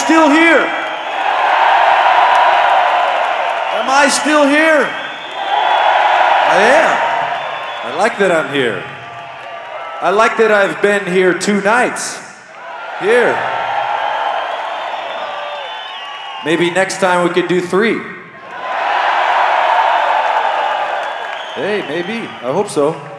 still here? Am I still here? I am. I like that I'm here. I like that I've been here 2 nights. Here. Maybe next time we could do 3. Hey, maybe. I hope so.